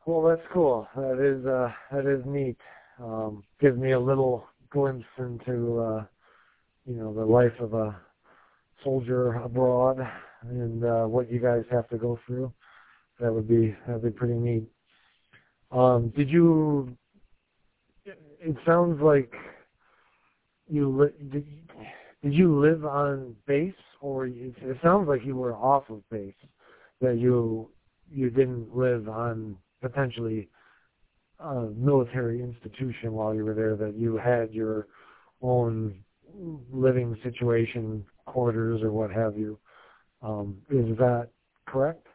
Well, that's cool. That is neat. Gives me a little glimpse into the life of a soldier abroad and what you guys have to go through. That'd be pretty neat. Did you? It sounds like did you live on base, or it sounds like you were off of base, that you didn't live on potentially a military institution while you were there, that you had your own living situation, quarters or what have you. Is that correct?